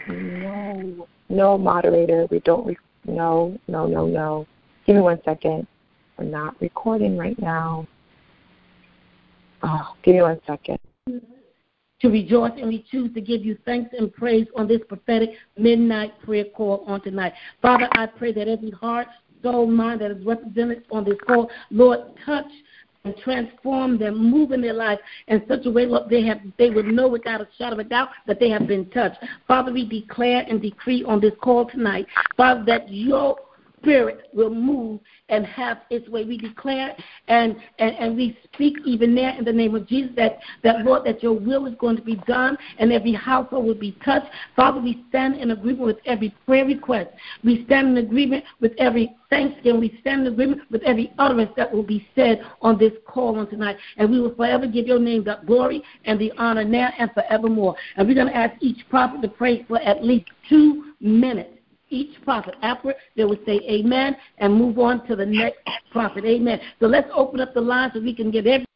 No, moderator. We don't. No. Give me 1 second. We're not recording right now. Oh, give me 1 second. To rejoice, and we choose to give you thanks and praise on this prophetic midnight prayer call on tonight. Father, I pray that every heart, soul, mind that is represented on this call, Lord, touch and transform them, move in their life in such a way, Lord, they would know without a shadow of a doubt that they have been touched. Father, we declare and decree on this call tonight, Father, that your Spirit will move and have its way. We declare and we speak even there in the name of Jesus that Lord, that your will is going to be done and every household will be touched. Father, we stand in agreement with every prayer request. We stand in agreement with every thanksgiving. We stand in agreement with every utterance that will be said on this call on tonight. And we will forever give your name the glory and the honor now and forevermore. And we're going to ask each prophet to pray for at least 2 minutes. Each prophet, after they would say amen and move on to the next prophet. Amen. So let's open up the line so we can get every.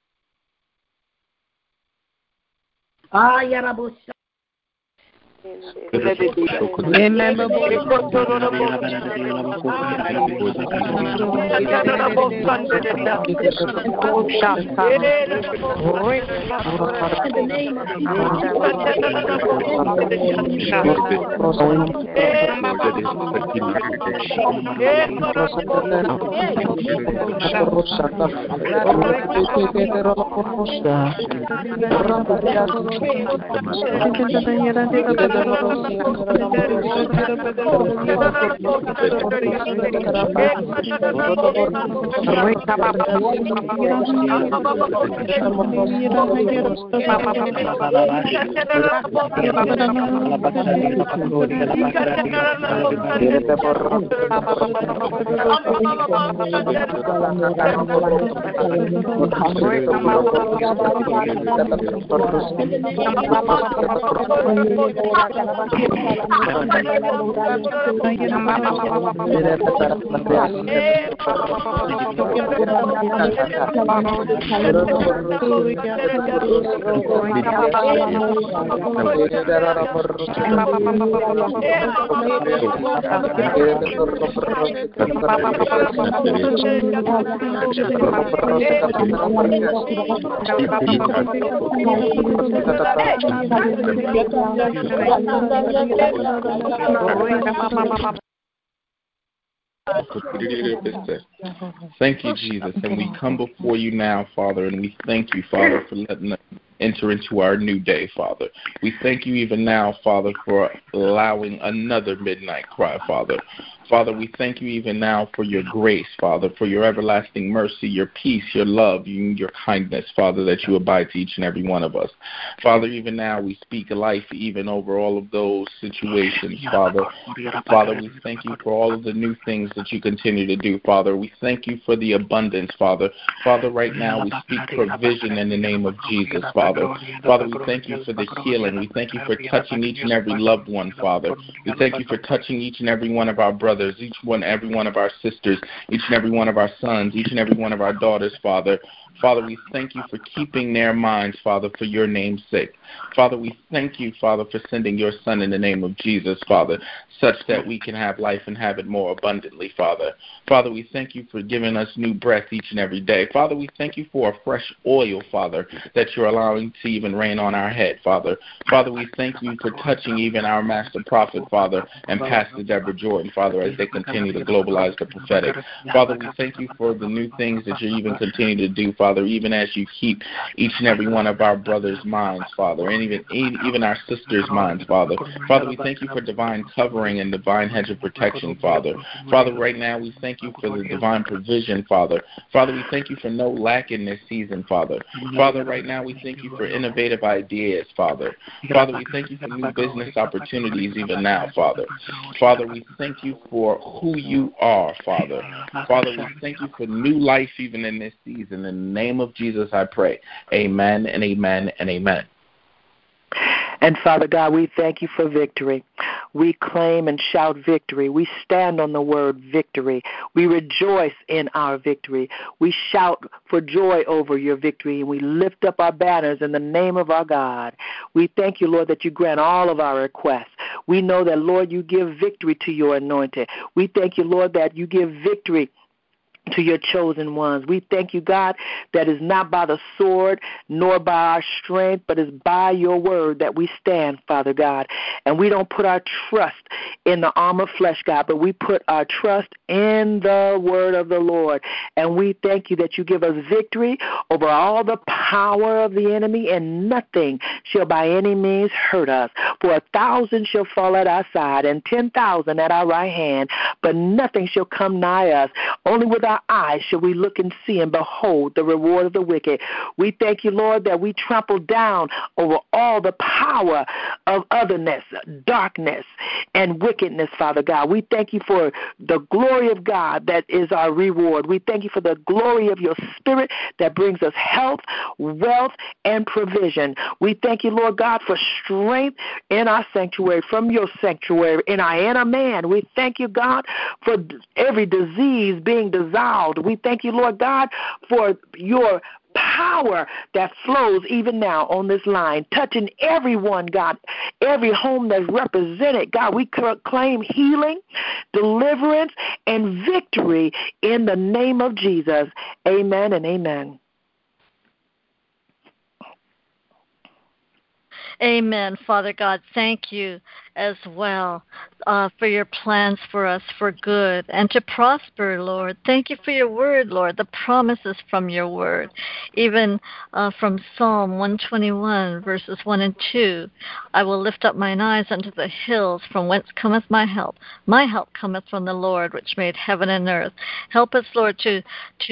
Thank you, Jesus. And we come before you now, Father, and we thank you, Father, for letting us enter into our new day, Father. We thank you even now, Father, for allowing another midnight cry, Father. Father, we thank you even now for your grace, Father, for your everlasting mercy, your peace, your love, your kindness, Father, that you abide to each and every one of us. Father, even now we speak life even over all of those situations, Father. Father, we thank you for all of the new things that you continue to do, Father. We thank you for the abundance, Father. Father, right now we speak provision in the name of Jesus, Father. Father, we thank you for the healing. We thank you for touching each and every loved one, Father. We thank you for touching each and every one of our brothers, every one of our sisters, each and every one of our sons, each and every one of our daughters, Father. Father, we thank you for keeping their minds, Father, for your name's sake. Father, we thank you, Father, for sending your Son in the name of Jesus, Father, such that we can have life and have it more abundantly, Father. Father, we thank you for giving us new breath each and every day. Father, we thank you for a fresh oil, Father, that you're allowing to even rain on our head, Father. Father, we thank you for touching even our master prophet, Father, and Pastor Deborah Jordan, Father, as they continue to globalize the prophetic. Father, we thank you for the new things that you even continue to do, Father, even as you keep each and every one of our brothers' minds, Father, and even our sisters' minds, Father. Father, we thank you for divine covering and divine hedge of protection, Father. Father, right now we thank you for the divine provision, Father. Father, we thank you for no lack in this season, Father. Father, right now we thank you for innovative ideas, Father. Father, we thank you for new business opportunities even now, Father. Father, we thank you for who you are, Father. Father, we thank you for new life even in this season. In the name of Jesus, I pray. Amen and amen and amen. And Father God, we thank you for victory. We claim and shout victory. We stand on the word victory. We rejoice in our victory. We shout for joy over your victory, and we lift up our banners in the name of our God. We thank you, Lord, that you grant all of our requests. We know that, Lord, you give victory to your anointed. We thank you, Lord, that you give victory to your chosen ones. We thank you, God, that is not by the sword nor by our strength, but is by your word that we stand, Father God. And we don't put our trust in the arm of flesh, God, but we put our trust in the word of the Lord. And we thank you that you give us victory over all the power of the enemy, and nothing shall by any means hurt us. For 1,000 shall fall at our side and 10,000 at our right hand, but nothing shall come nigh us. Only with our eyes shall we look and see and behold the reward of the wicked. We thank you, Lord, that we trample down over all the power of otherness, darkness, and wickedness, Father God. We thank you for the glory of God that is our reward. We thank you for the glory of your Spirit that brings us health, wealth, and provision. We thank you, Lord God, for strength in our sanctuary, from your sanctuary, in our inner man. We thank you, God, for every disease being dissolved. We thank you, Lord God, for your power that flows even now on this line, touching everyone, God, every home that's represented. God, we claim healing, deliverance, and victory in the name of Jesus. Amen and amen. Amen. Father God, thank you as well for your plans for us for good and to prosper, Lord. Thank you for your word, Lord, the promises from your word, even from Psalm 121, verses 1 and 2. I will lift up mine eyes unto the hills, from whence cometh my help. My help cometh from the Lord, which made heaven and earth. Help us, Lord, to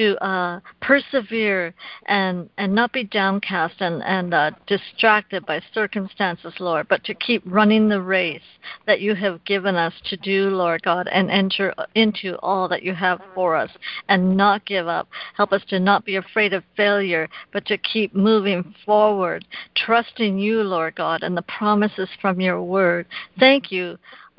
persevere and not be downcast and distracted by circumstances, Lord, but to keep running the race that you have given us to do, Lord God, and enter into all that you have for us and not give up. Help us to not be afraid of failure, but to keep moving forward, trusting you, Lord God, and the promises from your word. Thank you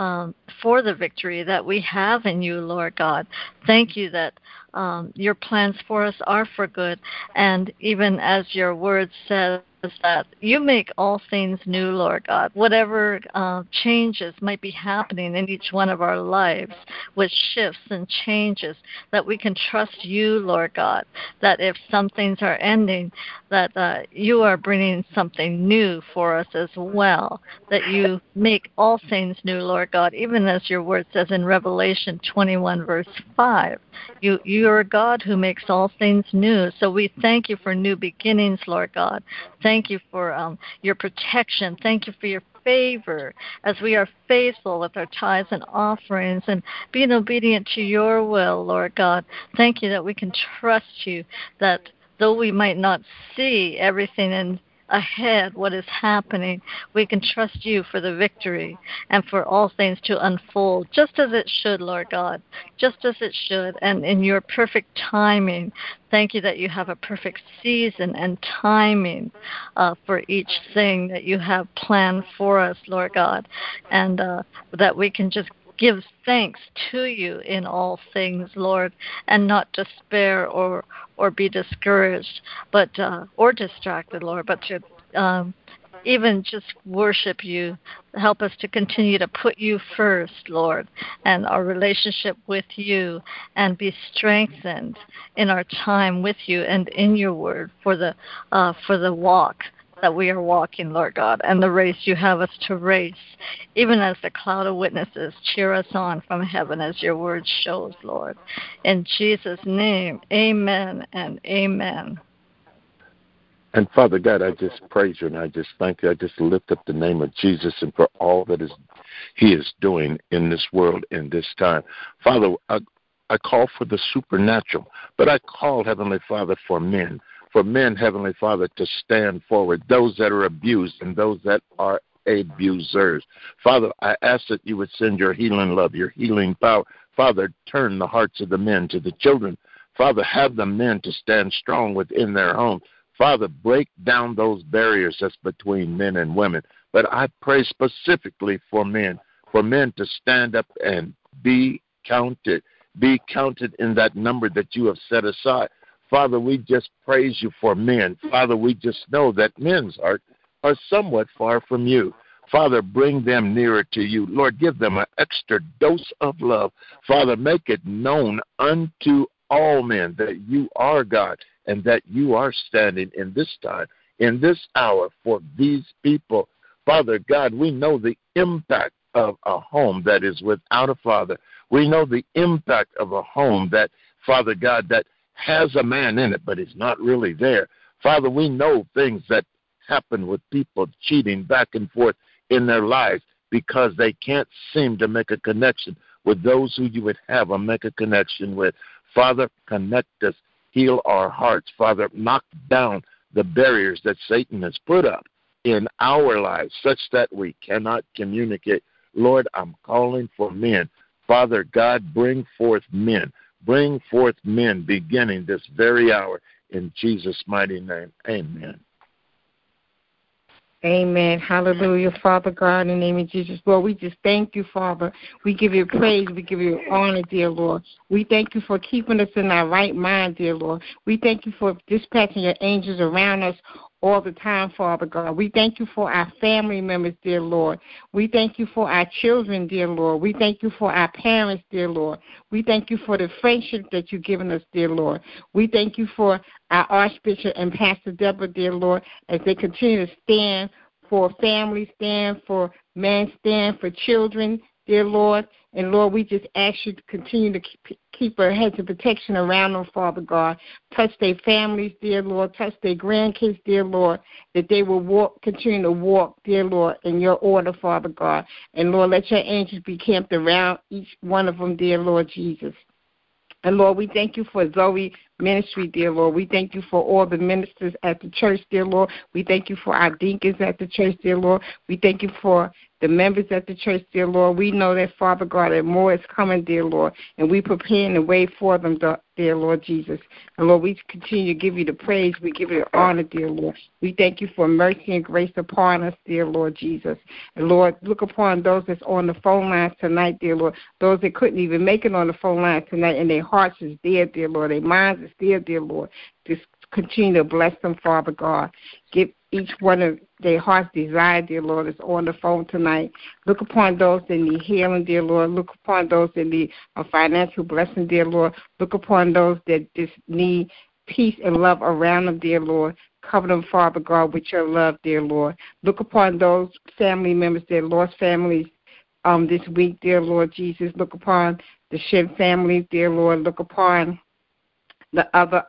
for the victory that we have in you, Lord God. Thank you that your plans for us are for good, and even as your word says, that you make all things new, Lord God. Whatever changes might be happening in each one of our lives with shifts and changes, that we can trust you, Lord God, that if some things are ending, that you are bringing something new for us as well, that you make all things new, Lord God, even as your word says in Revelation 21, verse 5. You are a God who makes all things new. So we thank you for new beginnings, Lord God. Thank you for your protection. Thank you for your favor as we are faithful with our tithes and offerings and being obedient to your will, Lord God. Thank you that we can trust you, that though we might not see everything ahead, what is happening, we can trust you for the victory and for all things to unfold just as it should, Lord God, just as it should, and in your perfect timing. Thank you that you have a perfect season and timing for each thing that you have planned for us, Lord God, and that we can just give thanks to you in all things, Lord, and not despair or be discouraged, but or distracted, Lord, but to even just worship you. Help us to continue to put you first, Lord, and our relationship with you, and be strengthened in our time with you and in your word for the walk that we are walking, Lord God, and the race you have us to race, even as the cloud of witnesses cheer us on from heaven as your word shows, Lord. In Jesus' name, amen and amen. And Father God, I just praise you and I just thank you. I just lift up the name of Jesus and for all that he is doing in this world in this time. Father, I call for the supernatural, but I call, Heavenly Father, for men, Heavenly Father, to stand forward, those that are abused and those that are abusers. Father, I ask that you would send your healing love, your healing power. Father, turn the hearts of the men to the children. Father, have the men to stand strong within their home. Father, break down those barriers that's between men and women. But I pray specifically for men to stand up and be counted in that number that you have set aside. Father, we just praise you for men. Father, we just know that men's heart are somewhat far from you. Father, bring them nearer to you. Lord, give them an extra dose of love. Father, make it known unto all men that you are God and that you are standing in this time, in this hour for these people. Father God, we know the impact of a home that is without a father. We know the impact of a home that, Father God, that has a man in it, but is not really there. Father, we know things that happen with people cheating back and forth in their lives because they can't seem to make a connection with those who you would have a make a connection with. Father, connect us, heal our hearts. Father, knock down the barriers that Satan has put up in our lives such that we cannot communicate. Lord, I'm calling for men. Father God, bring forth men. Bring forth men beginning this very hour in Jesus' mighty name. Amen. Amen. Hallelujah, Father God, in the name of Jesus. Lord, we just thank you, Father. We give you praise. We give you honor, dear Lord. We thank you for keeping us in our right mind, dear Lord. We thank you for dispatching your angels around us all the time, Father God. We thank you for our family members, dear Lord. We thank you for our children, dear Lord. We thank you for our parents, dear Lord. We thank you for the friendship that you've given us, dear Lord. We thank you for our Archbishop and Pastor Deborah, dear Lord, as they continue to stand for families, stand for men, stand for children, dear Lord. And, Lord, we just ask you to continue to keep our heads of protection around them, Father God. Touch their families, dear Lord. Touch their grandkids, dear Lord, that they will continue to walk, dear Lord, in your order, Father God. And, Lord, let your angels be camped around each one of them, dear Lord Jesus. And, Lord, we thank you for Zoe Ministry, dear Lord. We thank you for all the ministers at the church, dear Lord. We thank you for our deacons at the church, dear Lord. We thank you for the members at the church, dear Lord. We know that, Father God, that more is coming, dear Lord, and we preparing the way for them, dear Lord Jesus. And, Lord, we continue to give you the praise. We give you the honor, dear Lord. We thank you for mercy and grace upon us, dear Lord Jesus. And, Lord, look upon those that's on the phone lines tonight, dear Lord, those that couldn't even make it on the phone lines tonight, and their hearts is there, dear Lord. Their minds is there, dear Lord. Just continue to bless them, Father God. Give each one of their heart's desire, dear Lord, is on the phone tonight. Look upon those that need healing, dear Lord. Look upon those that need a financial blessing, dear Lord. Look upon those that just need peace and love around them, dear Lord. Cover them, Father God, with your love, dear Lord. Look upon those family members that lost families this week, dear Lord Jesus. Look upon the Shiv family, dear Lord. Look upon the other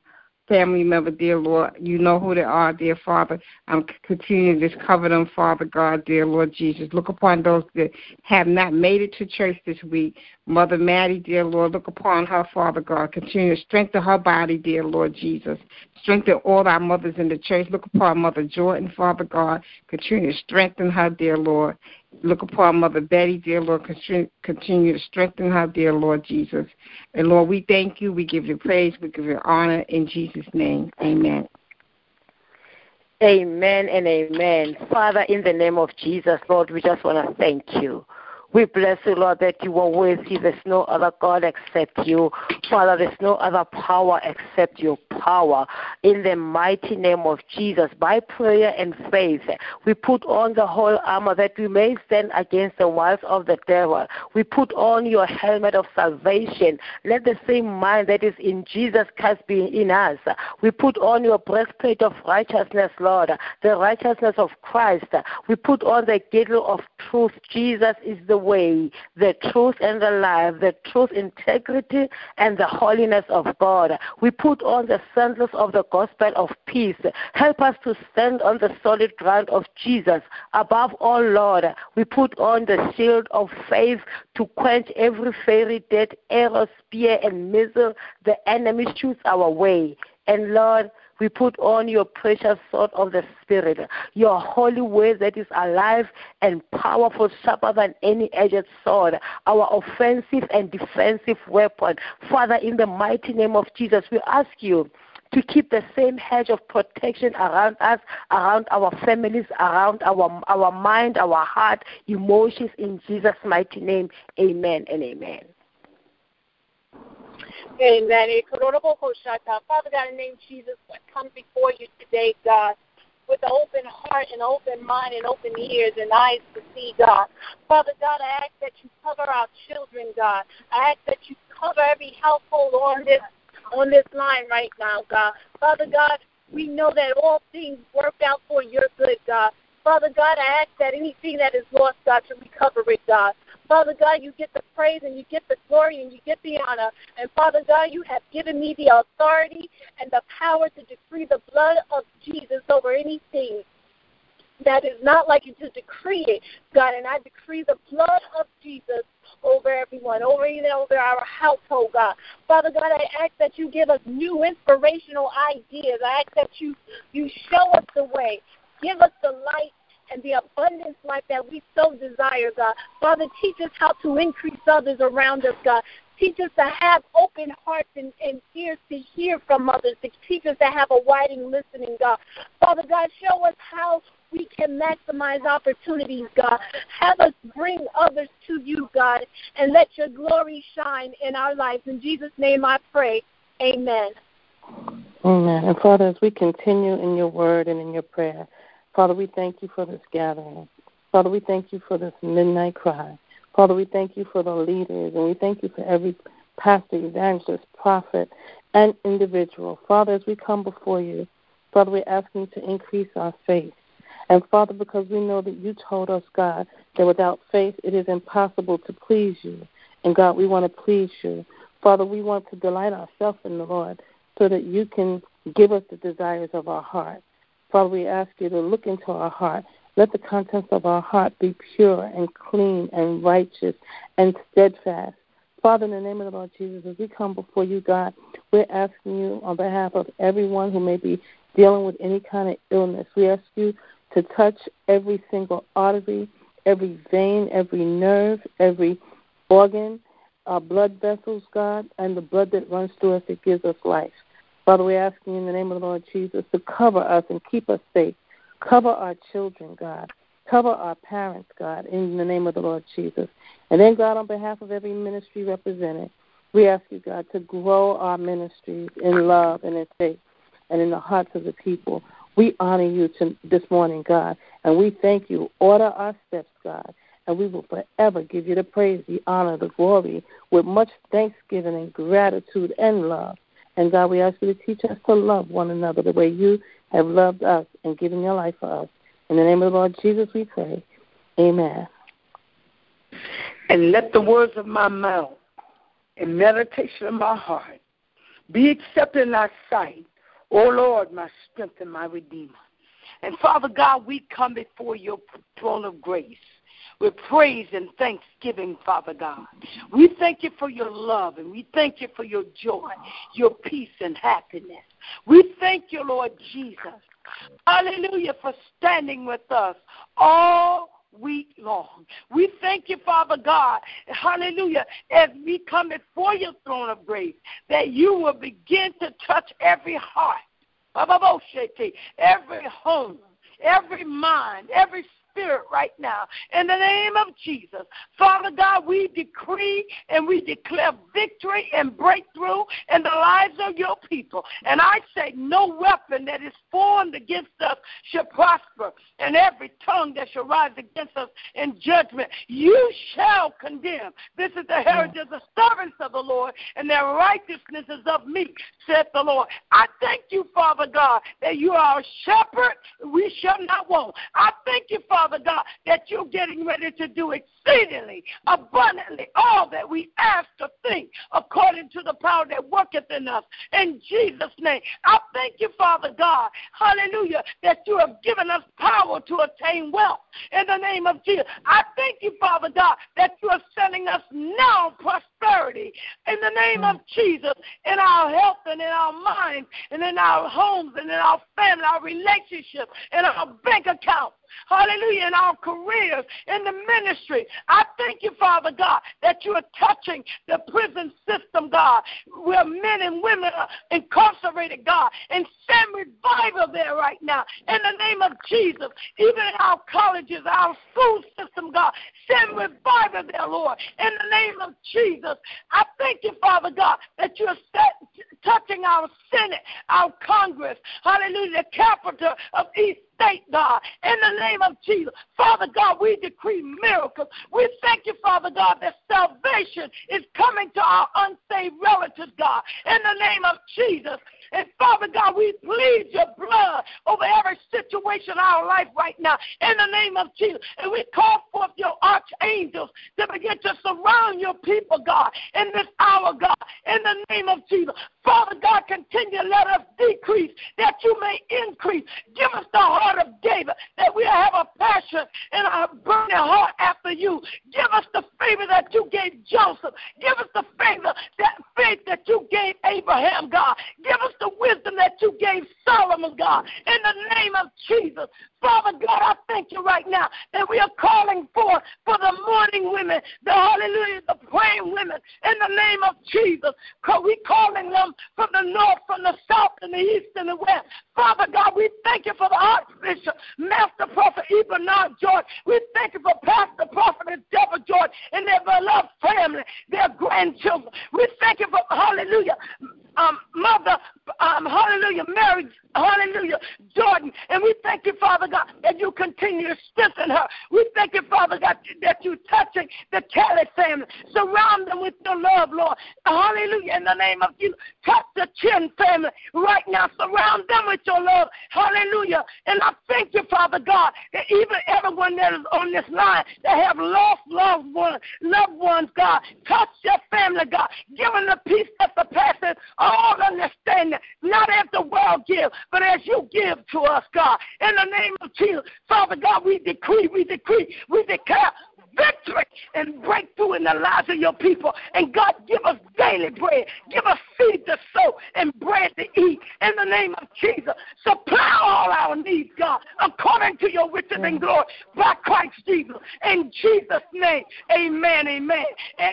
family member, dear Lord. You know who they are, dear Father. Continue to just cover them, Father God, dear Lord Jesus. Look upon those that have not made it to church this week. Mother Maddie, dear Lord, look upon her, Father God. Continue to strengthen her body, dear Lord Jesus. Strengthen all our mothers in the church. Look upon Mother Jordan, Father God. Continue to strengthen her, dear Lord. Look upon Mother Betty, dear Lord. Continue to strengthen her, dear Lord Jesus. And, Lord, we thank you. We give you praise. We give you honor in Jesus' name. Amen. Amen and amen. Father, in the name of Jesus, Lord, we just want to thank you. We bless you, Lord, that you are worthy. There's no other God except you. Father, there's no other power except your power. In the mighty name of Jesus, by prayer and faith, we put on the whole armor that we may stand against the wiles of the devil. We put on your helmet of salvation. Let the same mind that is in Jesus Christ be in us. We put on your breastplate of righteousness, Lord, the righteousness of Christ. We put on the girdle of truth. Jesus is the way, the truth, and the life, the truth, integrity, and the holiness of God. We put on the sandals of the gospel of peace. Help us to stand on the solid ground of Jesus. Above all, Lord, we put on the shield of faith to quench every fiery death, arrow, spear, and missile the enemy shoots our way. And Lord, we put on your precious sword of the Spirit, your holy word that is alive and powerful, sharper than any edged sword, our offensive and defensive weapon. Father, in the mighty name of Jesus, we ask you to keep the same hedge of protection around us, around our families, around our mind, our heart, emotions, in Jesus' mighty name. Amen and amen. Amen. Father God, in the name of Jesus, I come before you today, God, with an open heart and open mind and open ears and eyes to see, God. Father God, I ask that you cover our children, God. I ask that you cover every household on this line right now, God. Father God, we know that all things work out for your good, God. Father God, I ask that anything that is lost, God, to recover it, God. Father God, you get the praise and you get the glory and you get the honor. And Father God, you have given me the authority and the power to decree the blood of Jesus over anything that is not like you, to decree it, God. And I decree the blood of Jesus over everyone, over our household, God. Father God, I ask that you give us new inspirational ideas. I ask that you show us the way. Give us the light and the abundance life that we so desire, God. Father, teach us how to increase others around us, God. Teach us to have open hearts and ears to hear from others. Teach us to have a widening listening, God. Father God, show us how we can maximize opportunities, God. Have us bring others to you, God, and let your glory shine in our lives. In Jesus' name I pray. Amen. Amen. And Father, as we continue in your word and in your prayer, Father, we thank you for this gathering. Father, we thank you for this midnight cry. Father, we thank you for the leaders, and we thank you for every pastor, evangelist, prophet, and individual. Father, as we come before you, Father, we're asking you to increase our faith. And, Father, because we know that you told us, God, that without faith it is impossible to please you. And, God, we want to please you. Father, we want to delight ourselves in the Lord so that you can give us the desires of our heart. Father, we ask you to look into our heart. Let the contents of our heart be pure and clean and righteous and steadfast. Father, in the name of the Lord Jesus, as we come before you, God, we're asking you on behalf of everyone who may be dealing with any kind of illness, we ask you to touch every single artery, every vein, every nerve, every organ, our blood vessels, God, and the blood that runs through us that gives us life. Father, we're asking you in the name of the Lord Jesus to cover us and keep us safe. Cover our children, God. Cover our parents, God, in the name of the Lord Jesus. And then, God, on behalf of every ministry represented, we ask you, God, to grow our ministries in love and in faith and in the hearts of the people. We honor you this morning, God, and we thank you. Order our steps, God, and we will forever give you the praise, the honor, the glory, with much thanksgiving and gratitude and love. And, God, we ask you to teach us to love one another the way you have loved us and given your life for us. In the name of the Lord Jesus, we pray. Amen. And let the words of my mouth and meditation of my heart be accepted in thy sight, O Lord, my strength and my redeemer. And, Father God, we come before your throne of grace with praise and thanksgiving, Father God. We thank you for your love, and we thank you for your joy, your peace and happiness. We thank you, Lord Jesus, hallelujah, for standing with us all week long. We thank you, Father God, hallelujah, as we come before your throne of grace, that you will begin to touch every heart, every home, every mind, every spirit right now. In the name of Jesus, Father God, we decree and we declare victory and breakthrough in the lives of your people. And I say no weapon that is formed against us shall prosper, and every tongue that shall rise against us in judgment you shall condemn. This is the heritage of the servants of the Lord, and their righteousness is of me, saith the Lord. I thank you, Father God, that you are our shepherd, we shall not want. I thank you, Father God, that you're getting ready to do exceedingly, abundantly, all that we ask to think, according to the power that worketh in us. In Jesus' name, I thank you, Father God, hallelujah, that you have given us power to attain wealth. In the name of Jesus, I thank you, Father God, that you are sending us now prosperity. In the name of Jesus, in our health and in our minds and in our homes and in our family, our relationships, in our bank accounts. Hallelujah, in our careers, in the ministry. I thank you, Father God, that you are touching the prison system, God, where men and women are incarcerated, God, and send revival there right now. In the name of Jesus, even in our colleges, our school system, God, Send revival there, Lord, in the name of Jesus. I thank you, Father God, that you're touching our Senate, our Congress, hallelujah, the capital of each state, God, in the name of Jesus. Father God, we decree miracles. We thank you, Father God, that salvation is coming to our unsaved relatives, God, in the name of Jesus. And Father God, we plead your blood over every situation in our life right now in the name of Jesus. And we call forth your archangels to begin to surround your people, God, in this hour, God, in the name of Jesus. Father God, continue to let us decrease that you may increase. Give us the heart of David, that we have a passion and a burning heart after you. Give us the favor that you gave Joseph. Give us the favor, that faith that you gave Abraham, God. Give us the wisdom that you gave Solomon, God, in the name of Jesus. Father God, I thank you right now that we are calling for the mourning women, the hallelujah, the praying women, in the name of Jesus. We're calling them from the north, from the south, and the east, and the west. Father God, we thank you for the Archbishop, Master Prophet E. Bernard George. We thank you for Pastor Prophet Deborah George and their beloved family, their grandchildren. We thank you for, hallelujah, Mother, hallelujah, Mary, hallelujah, Jordan. And we thank you, Father God, that you continue to strengthen her. We thank you, Father God, that you're touching the Kelly family. Surround them with your love, Lord. Hallelujah, in the name of Jesus. Touch the Chin family right now. Surround them with your love. Hallelujah. And I thank you, Father God, that even everyone that is on this line that have lost loved ones, God, touch their family, God. Give them the peace that surpasses all understanding, not as the world gives, but as you give to us, God. In the name of Jesus, Father God, we decree, we declare victory and breakthrough in the lives of your people. And God, give us daily bread. Give us seed to sow and bread to eat in the name of Jesus. Supply all our needs, God, according to your riches and glory by Christ Jesus. In Jesus' name, amen, amen.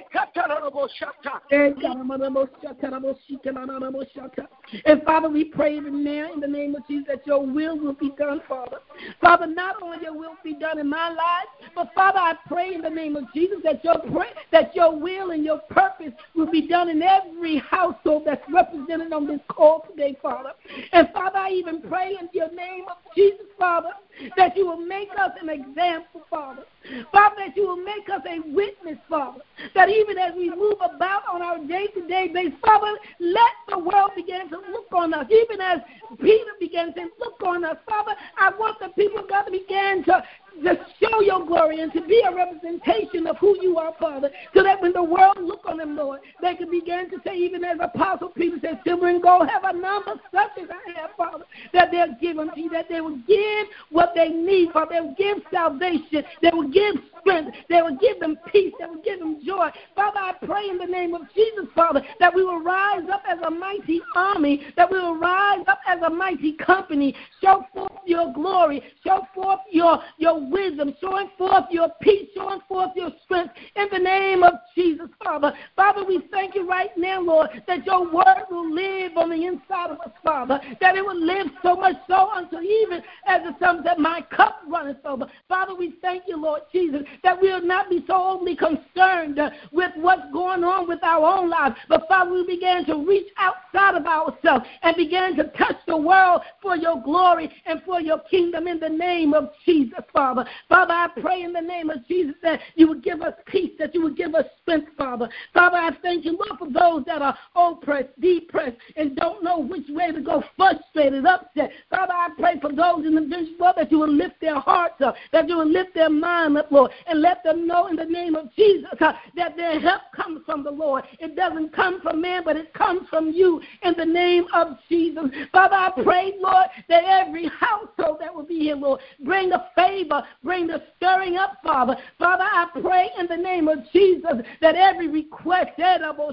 And Father, we pray even now in the name of Jesus that your will be done, Father. Father, not only your will be done in my life, but Father, I pray in the name of Jesus that your will and your purpose will be done in every household that's represented on this call today, Father. And Father, I even pray in your name of Jesus, Father, that you will make us an example, Father. Father, that you will make us a witness, Father, that even as we move about on our day-to-day basis, Father, let the world begin to look on us, even as Peter began to look on us. Father, I want the people, God, to begin to show your glory and to be a representation of who you are, Father, so that when the world look on them, Lord, they can begin to say, even as Apostle Peter said, silver and gold have a number such as I have, Father, that they'll give unto you, that they will give what they need, Father. They will give salvation. They will give strength. They will give them peace. They will give them joy. Father, I pray in the name of Jesus, Father, that we will rise up as a mighty army, that we will rise up as a mighty company, show forth your glory, show forth your wisdom, showing forth your peace, showing forth your strength in the name of Jesus, Father. Father, we thank you right now, Lord, that your word will live on the inside of us, Father, that it will live so much so until even as it comes that my cup runneth over. Father, we thank you, Lord Jesus, that we will not be so overly concerned with what's going on with our own lives, but Father, we begin to reach outside of ourselves and begin to touch the world for your glory and for your kingdom in the name of Jesus, Father. Father, I pray in the name of Jesus that you would give us peace, that you would give us strength, Father. Father, I thank you, Lord, for those that are oppressed, depressed, and don't know which way to go, frustrated, upset. Father, I pray for those individuals, Lord, that you will lift their hearts up, that you will lift their mind up, Lord, and let them know in the name of Jesus that their help comes from the Lord. It doesn't come from man, but it comes from you in the name of Jesus. Father, I pray, Lord, that every household that will be here, Lord, bring the favor, bring the stirring up, Father. Father, I pray in the name of Jesus that every request will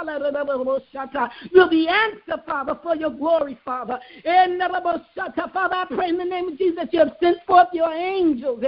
be answered, Father, for your glory, Father. Father, I pray in the name of Jesus that you have sent forth your angels,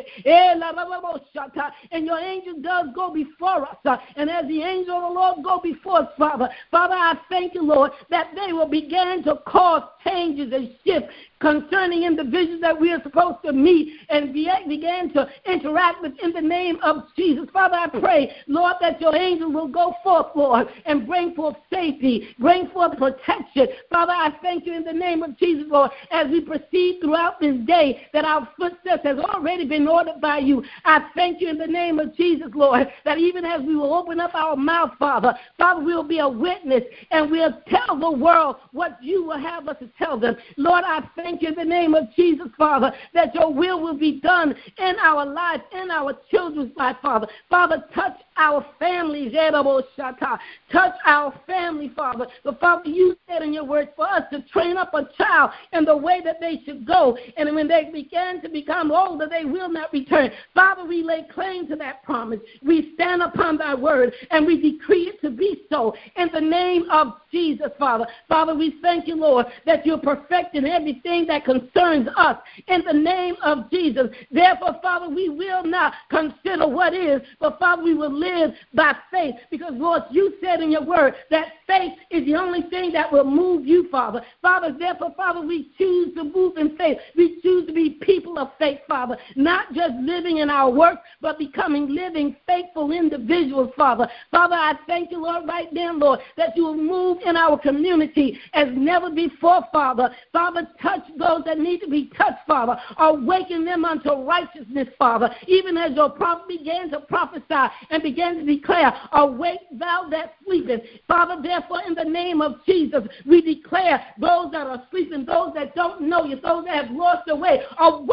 and your angel does go before us, and as the angel of the Lord go before us, Father, I thank you, Lord, that they will begin to cause changes and shifts concerning individuals that we are supposed to meet and began to interact with in the name of Jesus. Father, I pray, Lord, that your angels will go forth, Lord, and bring forth safety, bring forth protection. Father, I thank you in the name of Jesus, Lord, as we proceed throughout this day, that our footsteps has already been ordered by you. I thank you in the name of Jesus, Lord, that even as we will open up our mouth, Father, we'll be a witness and we'll tell the world what you will have us to tell them. Lord, I thank you in the name of Jesus, Father, that your will be done in our lives, in our children's life, Father. Father, touch our families. Touch our family, Father. But Father, you said in your word for us to train up a child in the way that they should go. And when they begin to become older, they will not return. Father, we lay claim to that promise. We stand upon thy word and we decree it to be so in the name of Jesus, Father. Father, we thank you, Lord, that you're perfecting everything that concerns us in the name of Jesus. Therefore, Father, we will not consider what is, but Father, we will live by faith because, Lord, you said in your word that faith is the only thing that will move you, Father. Father, therefore, Father, we choose to move in faith. We choose to be people of faith, Father, not just living in our work, but becoming living, faithful individuals, Father. Father, I thank you, Lord, right now, Lord, that you will move in our community as never before, Father. Father, touch those that need to be touched, Father. Awaken them unto righteousness, Father, even as your prophet began to prophesy and began to declare, awake thou that sleepest. Father, therefore, in the name of Jesus, we declare those that are sleeping, those that don't know you, those that have lost their way, awake.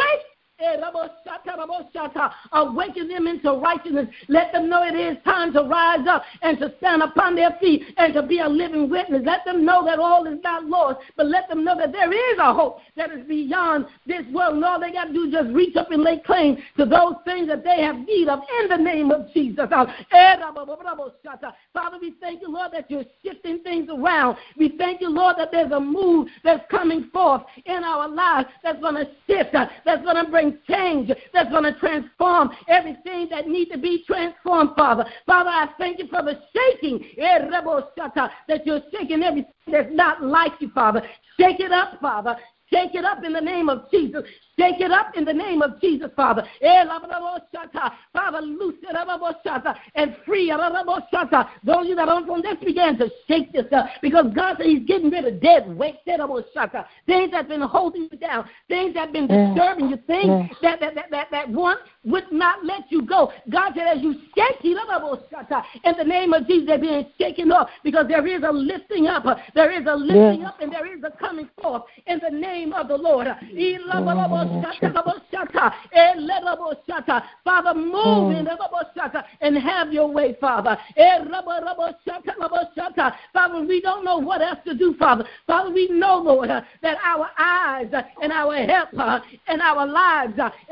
Awaken them into righteousness. Let them know it is time to rise up and to stand upon their feet and to be a living witness. Let them know that all is not lost, but let them know that there is a hope that is beyond this world. And all they got to do is just reach up and lay claim to those things that they have need of in the name of Jesus. Father, we thank you, Lord, that you're shifting things around. We thank you, Lord, that there's a move that's coming forth in our lives that's going to shift, that's going to bring change, that's going to transform everything that needs to be transformed, Father. Father, I thank you for the shaking, that you're shaking everything that's not like you, Father. Shake it up, Father. Shake it up in the name of Jesus. Shake it up in the name of Jesus, Father. Father, loose it and free those of you that don't just begin to shake yourself because God said he's getting rid of dead weight. Things that have been holding you down, things that have been disturbing you, things that one would not let you go. God said as you shake it in the name of Jesus, they're being shaken off because there is a lifting up. There is a lifting up and there is a coming forth in the name of the Lord. Father, move in and have your way, Father. Father, we don't know what else to do, Father. Father, we know, Lord, that our eyes and our help and our lives,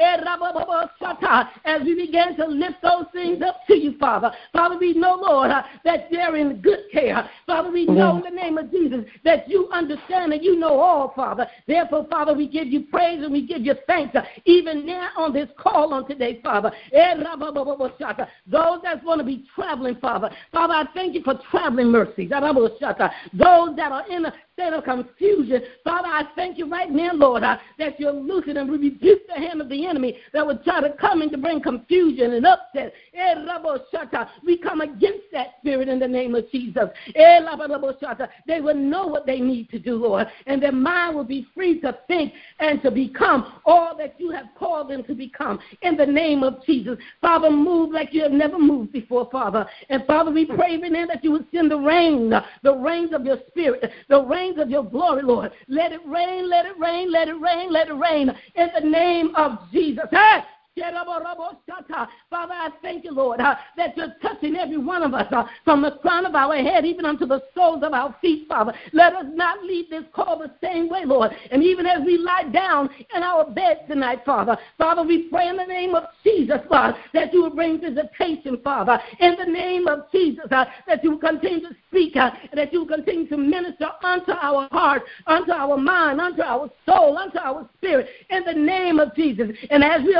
as we begin to lift those things up to you, Father. Father, we know, Lord, that they're in good care. Father, we know in the name of Jesus that you understand and you know all, Father. Therefore, Father, we give you praise and we give you thanks, even now on this call on today, Father. Those that's going to be traveling, Father. Father, I thank you for traveling mercies. Those that are in a state of confusion, Father, I thank you right now, Lord, that you're loosening and rebuke the hand of the enemy that would try to come in to bring confusion and upset. We come against that spirit in the name of Jesus. They will know what they need to do, Lord, and their mind will be free to think and to become all that you have called them to become in the name of Jesus. Father, move like you have never moved before, Father. And Father, we pray right now that you would send the rains of your spirit, the rains of your glory, Lord. Let it rain, let it rain, let it rain, let it rain in the name of Jesus. Hey! Father, I thank you, Lord, that you're touching every one of us from the crown of our head even unto the soles of our feet, Father. Let us not leave this call the same way, Lord. And even as we lie down in our beds tonight, Father, we pray in the name of Jesus, Father, that you will bring visitation, Father, in the name of Jesus, that you will continue to speak, and that you will continue to minister unto our heart, unto our mind, unto our soul, unto our spirit, in the name of Jesus. And as we arise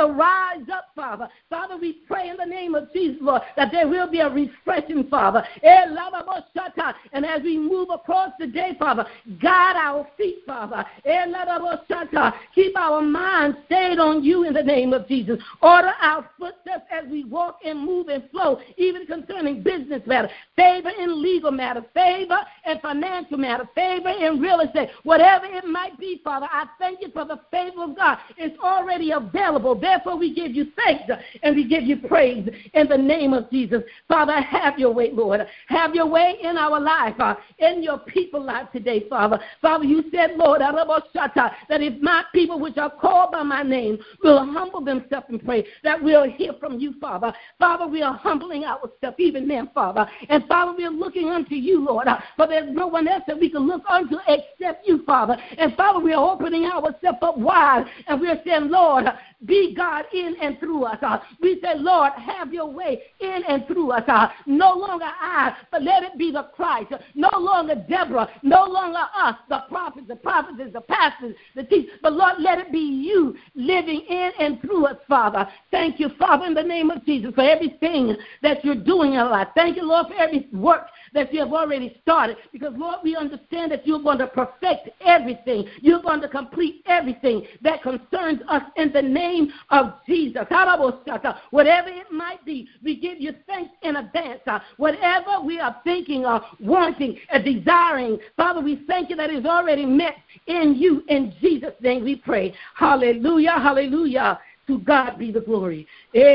rise up, Father. Father, we pray in the name of Jesus, Lord, that there will be a refreshing, Father. And as we move across the day, Father, guide our feet, Father. Keep our minds stayed on you in the name of Jesus. Order our footsteps as we walk and move and flow, even concerning business matters, favor in legal matters, favor in financial matters, favor in real estate, whatever it might be, Father. I thank you for the favor of God. It's already available. Therefore, we give you thanks and we give you praise in the name of Jesus. Father, have your way, Lord. Have your way in our life, in your people's life today, Father. Father, you said, Lord, that if my people which are called by my name will humble themselves and pray, that we'll hear from you, Father. Father, we are humbling ourselves even now, Father. And Father, we are looking unto you, Lord, for there's no one else that we can look unto except you, Father. And Father, we are opening ourselves up wide, and we are saying, Lord, be God in and through us. We say, Lord, have your way in and through us. No longer I, but let it be the Christ. No longer Deborah. No longer us, the prophets, the prophetess, the pastors, the teachers. But Lord, let it be you living in and through us, Father. Thank you, Father, in the name of Jesus, for everything that you're doing in our life. Thank you, Lord, for every work that you have already started. Because, Lord, we understand that you're going to perfect everything. You're going to complete everything that concerns us in the name of Jesus. Whatever it might be, we give you thanks in advance. Whatever we are thinking of, wanting, desiring, Father, we thank you that it's already met in you. In Jesus' name we pray. Hallelujah, hallelujah. To God be the glory.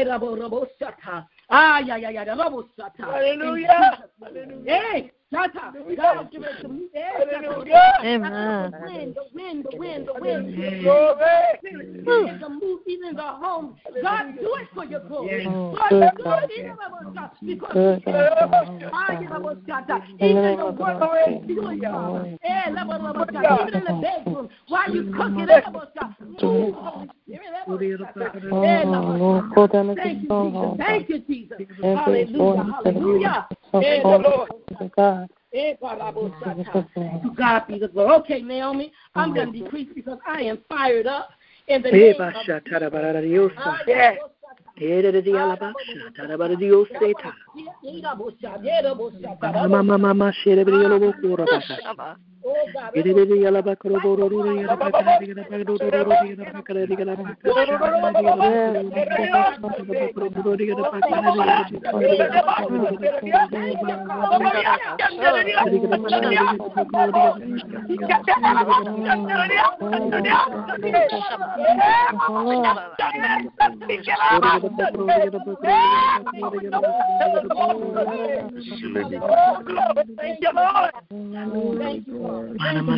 Hallelujah. Hey, shut up. God, give us the wind. Amen. The wind. To move even the home. God, do it for your glory. God, do it even because even the work, do it, Father. Even in the bedroom, while you cook it, move, Holy Spirit. Thank you, Jesus. Thank you, Jesus. Hallelujah. Hallelujah. To God be the glory. Okay, Naomi, I'm going to decrease because I am fired up in the name of Jesus. Thank you, Lord. Thank you, Lord.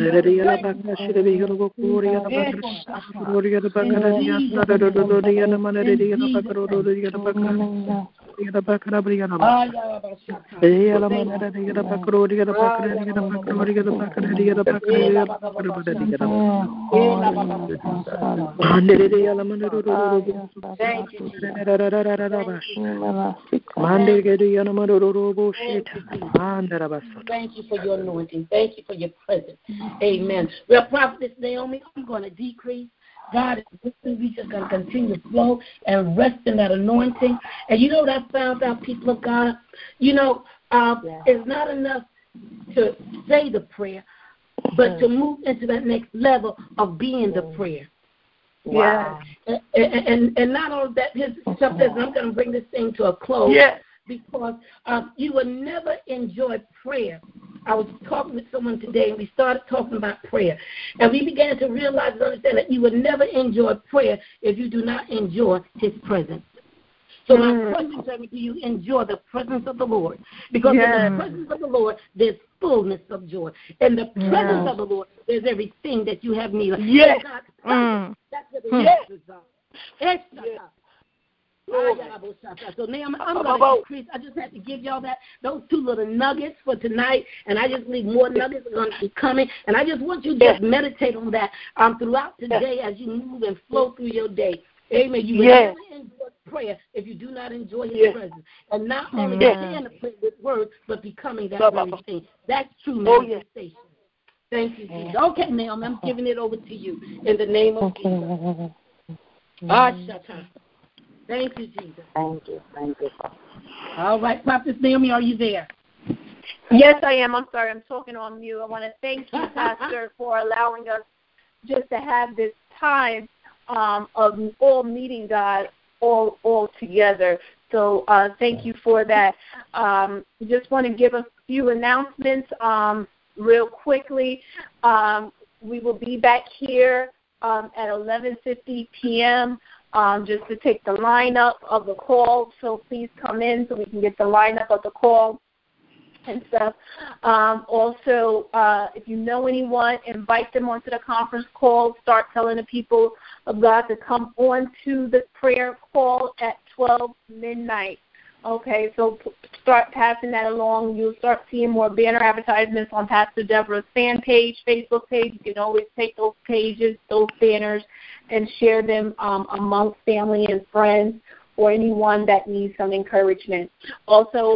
Thank you for your anointing. Thank you for your presence. Amen. Well, Prophetess Naomi, I'm going to decrease. God is with me. We're just going to continue to flow and rest in that anointing. And you know what I found out, people of God? You know, it's not enough to say the prayer, but to move into that next level of being the prayer. Wow. And not only that, here's something, I'm going to bring this thing to a close. Yes. Because you will never enjoy prayer. I was talking with someone today, and we started talking about prayer. And we began to realize and understand that you will never enjoy prayer if you do not enjoy his presence. So my question is, do you enjoy the presence of the Lord? Because in the presence of the Lord, there's fullness of joy. In the presence of the Lord, there's everything that you have need of. Yes. That's what the answers are. So now I'm going to increase. I just have to give y'all those two little nuggets for tonight, and I just need more nuggets are going to be coming. And I just want you to just meditate on that throughout the day as you move and flow through your day. Amen. You will never enjoy prayer if you do not enjoy his presence. And not only saying the prayer with words, but becoming that very thing. That's true manifestation. Thank you, Jesus. Okay, Naomi, I'm giving it over to you in the name of Jesus. Thank you, Jesus. Thank you. Thank you. All right, Prophet Naomi, are you there? Yes, I am. I'm sorry. I'm talking on mute. I want to thank you, Pastor, for allowing us just to have this time of all meeting God all together. So thank you for that. Just want to give a few announcements real quickly. We will be back here at 11:50 p.m. Just to take the lineup of the call. So please come in so we can get the lineup of the call and stuff. Also, if you know anyone, invite them onto the conference call. Start telling the people of God to come on to the prayer call at 12 midnight. Okay, so start passing that along. You'll start seeing more banner advertisements on Pastor Deborah's fan page, Facebook page. You can always take those pages, those banners, and share them amongst family and friends or anyone that needs some encouragement. Also,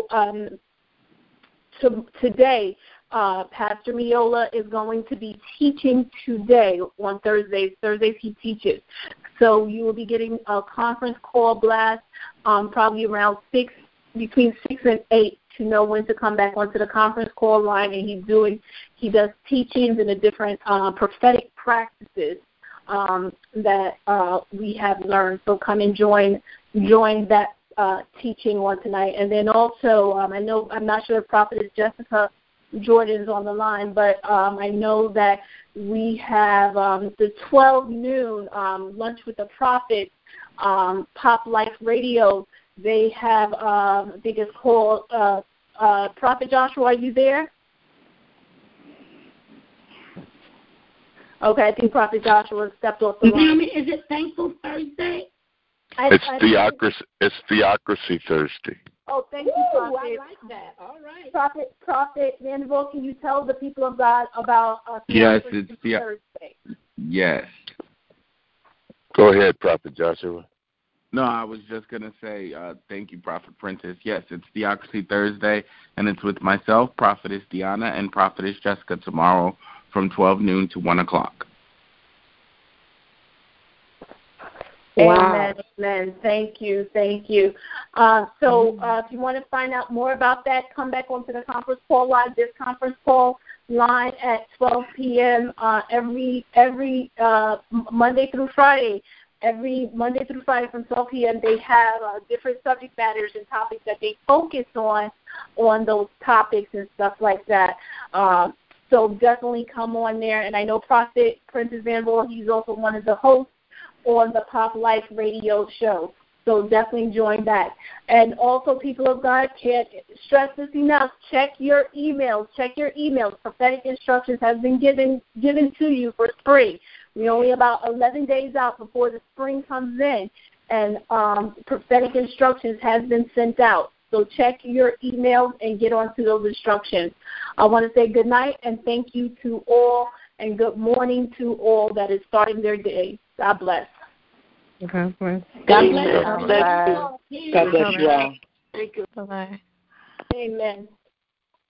today, Pastor Miola is going to be teaching today on Thursdays. Thursdays he teaches. So you will be getting a conference call blast probably around between 6 and 8 to know when to come back onto the conference call line. And he does teachings in the different prophetic practices that we have learned. So come and join that teaching on tonight. And then also, I'm not sure if Prophetess Jessica Jordan is on the line, but I know that we have the 12 noon Lunch with the Prophet, Pop Life Radio. They have, I think it's called, Prophet Joshua, are you there? Okay, I think Prophet Joshua stepped off the line. Is it Thankful Thursday? It's Theocracy Thursday. Oh, thank you, Prophet. I like that. All right. Prophet Vanderbilt, can you tell the people of God about Yes, it's Thursday? Yes. Go ahead, Prophet Joshua. No, I was just going to say thank you, Prophet Prentice. Yes, it's Theocracy Thursday, and it's with myself, Prophetess Deanna, and Prophetess Jessica tomorrow from 12 noon to 1 o'clock. Wow. Amen. Thank you. So if you want to find out more about that, come back onto the conference call line. This conference call line at 12 p.m. Every Monday through Friday. Every Monday through Friday from 12 p.m. they have different subject matters and topics that they focus on those topics and stuff like that. So definitely come on there. And I know Prophet Prentice Vanderbilt, he's also one of the hosts on the Pop Life Radio show. So definitely join that. And also, people of God, can't stress this enough. Check your emails. Prophetic instructions have been given to you for spring. We're only about 11 days out before the spring comes in, and prophetic instructions has been sent out. So check your emails and get onto those instructions. I want to say good night and thank you to all, and good morning to all that is starting their day. God bless. God bless. God bless you all. Bye-bye. Amen.